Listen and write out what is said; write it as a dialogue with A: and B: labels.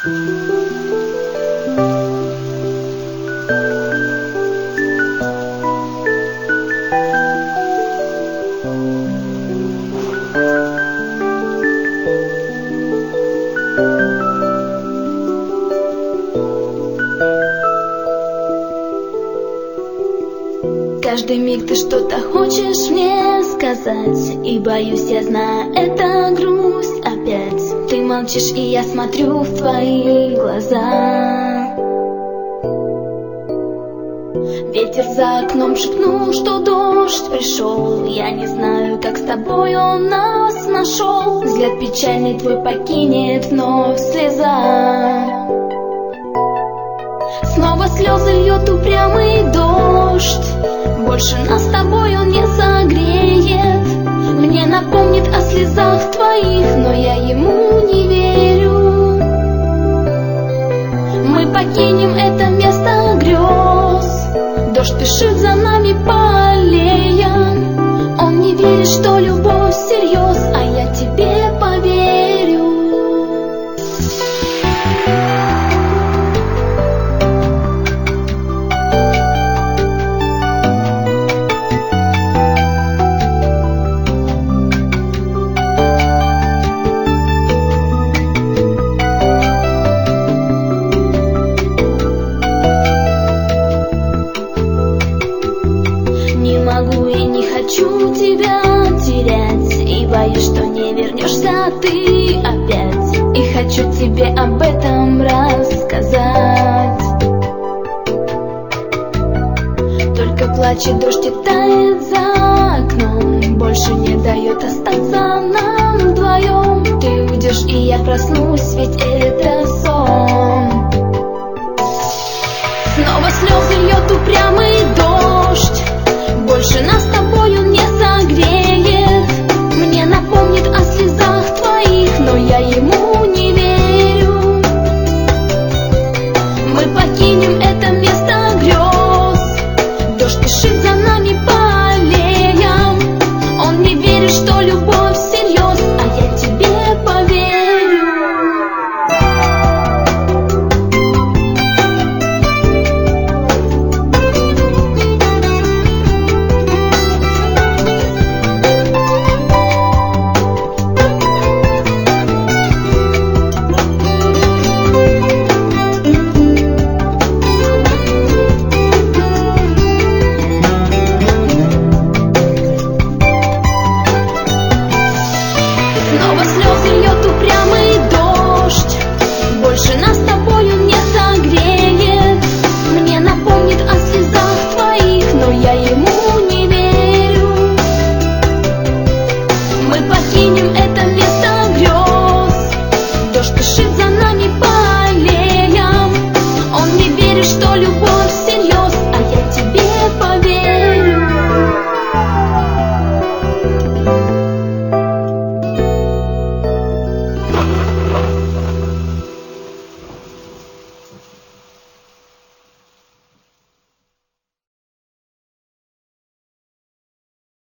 A: Каждый миг ты что-то хочешь мне сказать, и боюсь, я знаю, это грусть опять. Ты молчишь, и я смотрю в твои глаза. Ветер за окном шепнул, что дождь пришел. Я не знаю, как с тобой он нас нашел. Взгляд печальный твой покинет вновь слеза. Снова слезы льет упрямый дождь. Больше нас с тобой он не согреет. Мне напомнит о слезах твоих, но я ему не верю. Мы покинем это место грез. Дождь спешит за нами по аллеям. Он не верит, что любовь всерьез, а я тебе поверю. Хочу тебя терять, и боюсь, что не вернешься ты опять. И хочу тебе об этом рассказать. Только плачет дождь и тает за окном, больше не дает остаться